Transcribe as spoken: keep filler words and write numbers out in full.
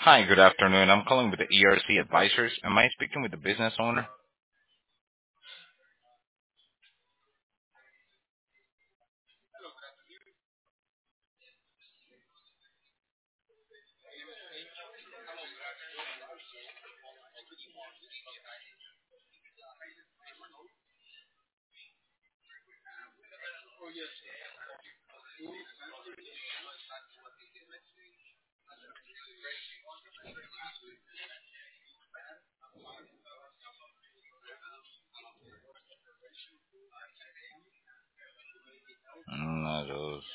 Hi, good afternoon. I'm calling with the E R C Advisors. Am I speaking with the business owner? Mm, no, those.